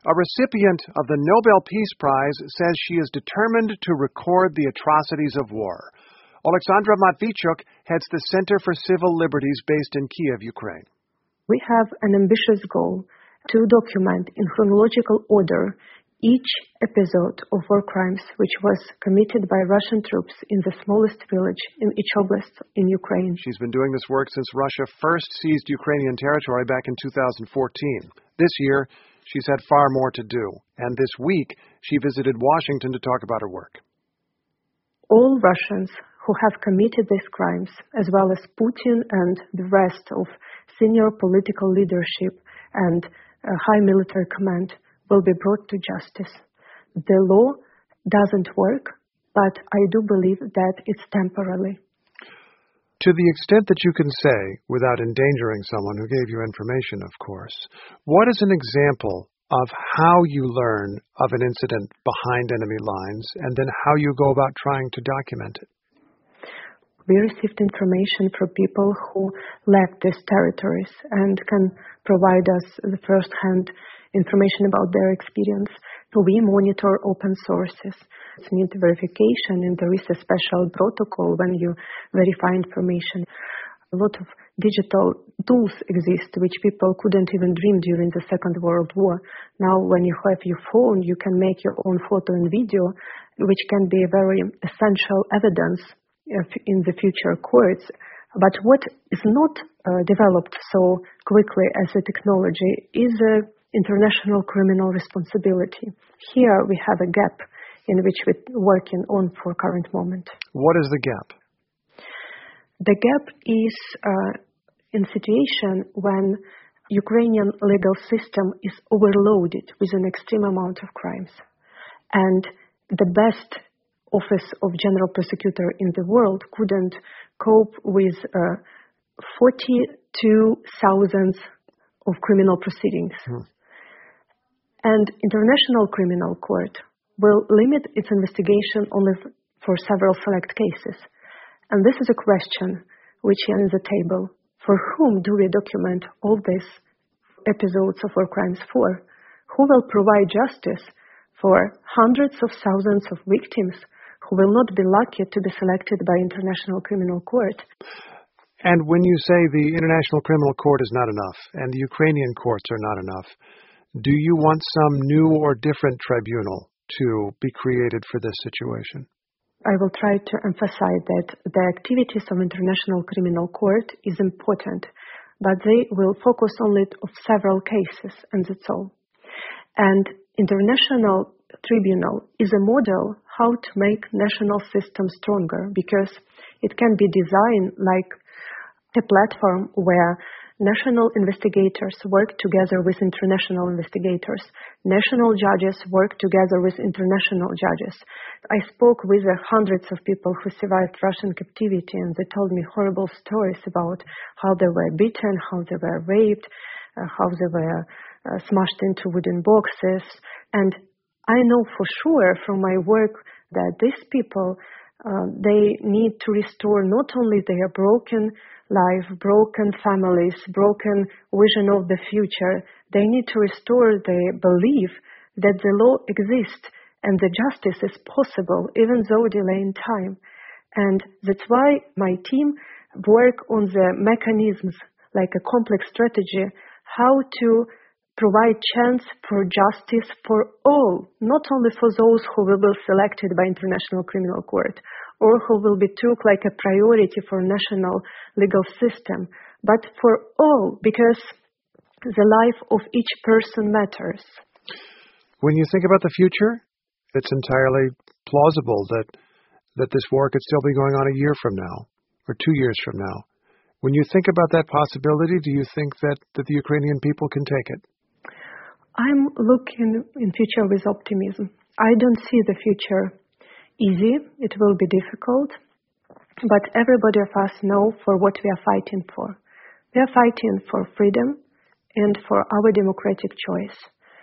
A recipient of the Nobel Peace Prize says she is determined to record the atrocities of war. Alexandra Matvichuk heads the Center for Civil Liberties based in Kiev, Ukraine. We have an ambitious goal to document in chronological order each episode of war crimes which was committed by Russian troops in the smallest village in each oblast in Ukraine. She's been doing this work since Russia first seized Ukrainian territory back in 2014. This year, she's had far more to do, and this week she visited Washington to talk about her work. All Russians who have committed these crimes, as well as Putin and the rest of senior political leadership and high military command, will be brought to justice. The law doesn't work, but I do believe that it's temporary. To the extent that you can say, without endangering someone who gave you information, of course, what is an example of how you learn of an incident behind enemy lines and then how you go about trying to document it? We received information from people who left these territories and can provide us the first-hand information about their experience. So we monitor open sources. It needs verification, and there is a special protocol when you verify information. A lot of digital tools exist which people couldn't even dream during the Second World War. Now when you have your phone, you can make your own photo and video, which can be a very essential evidence in the future courts. But what is not developed so quickly as a technology is international criminal responsibility. Here we have a gap in which we're working on for current moment. What is the gap? The gap is in situation when Ukrainian legal system is overloaded with an extreme amount of crimes. And the best office of general prosecutor in the world couldn't cope with 42,000 of criminal proceedings. And International Criminal Court will limit its investigation only for several select cases. And this is a question which is on the table. For whom do we document all these episodes of war crimes for? Who will provide justice for hundreds of thousands of victims who will not be lucky to be selected by International Criminal Court? And when you say the International Criminal Court is not enough and the Ukrainian courts are not enough, do you want some new or different tribunal to be created for this situation? I will try to emphasize that the activities of International Criminal Court is important, but they will focus only on several cases, and that's all. And International Tribunal is a model how to make national system stronger, because it can be designed like a platform where national investigators work together with international investigators. National judges work together with international judges. I spoke with hundreds of people who survived Russian captivity, and they told me horrible stories about how they were beaten, how they were raped, how they were smashed into wooden boxes. And I know for sure from my work that these people, they need to restore not only their broken life, broken families, broken vision of the future. They need to restore their belief that the law exists and the justice is possible, even though delay in time. And that's why my team work on the mechanisms, like a complex strategy, how to provide chance for justice for all, not only for those who will be selected by International Criminal Court or who will be took like a priority for national legal system, but for all, because the life of each person matters. When you think about the future, it's entirely plausible that this war could still be going on a year from now or 2 years from now. When you think about that possibility, do you think that the Ukrainian people can take it? I'm looking in future with optimism. I don't see the future easy. It will be difficult. But everybody of us know for what we are fighting for. We are fighting for freedom and for our democratic choice.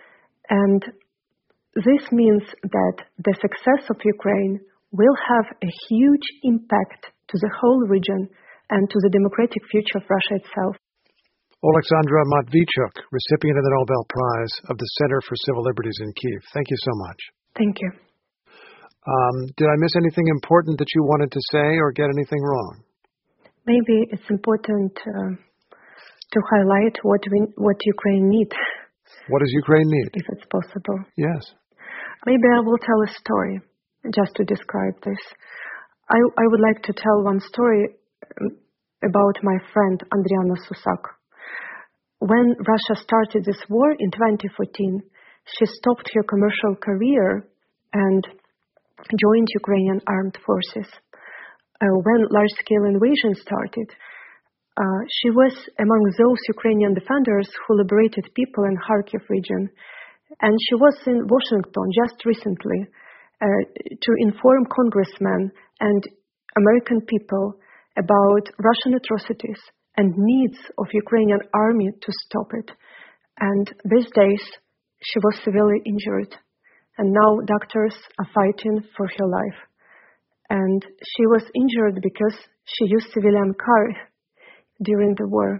And this means that the success of Ukraine will have a huge impact to the whole region and to the democratic future of Russia itself. Oleksandra Matviichuk, recipient of the Nobel Prize of the Center for Civil Liberties in Kyiv. Thank you so much. Thank you. Did I miss anything important that you wanted to say or get anything wrong? Maybe it's important to highlight what Ukraine needs. What does Ukraine need? If it's possible. Yes. Maybe I will tell a story just to describe this. I would like to tell one story about my friend Andriana Susak. When Russia started this war in 2014, she stopped her commercial career and joined Ukrainian armed forces. When large-scale invasion started, she was among those Ukrainian defenders who liberated people in Kharkiv region. And she was in Washington just recently to inform congressmen and American people about Russian atrocities and needs of Ukrainian army to stop it. And these days, she was severely injured. And now doctors are fighting for her life. And she was injured because she used civilian car during the war.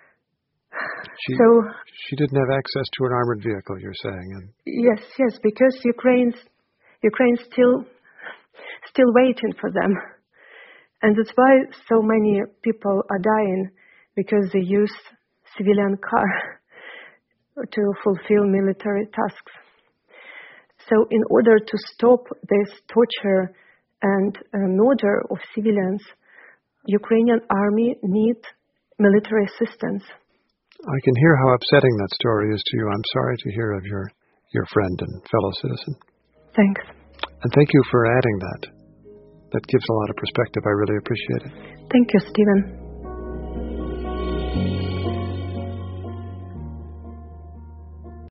She didn't have access to an armored vehicle, you're saying? Yes, because Ukraine's still waiting for them. And that's why so many people are dying, because they use civilian car to fulfill military tasks. So in order to stop this torture and murder of civilians, Ukrainian army needs military assistance. I can hear how upsetting that story is to you. I'm sorry to hear of your friend and fellow citizen. Thanks. And thank you for adding that. That gives a lot of perspective. I really appreciate it. Thank you, Stephen.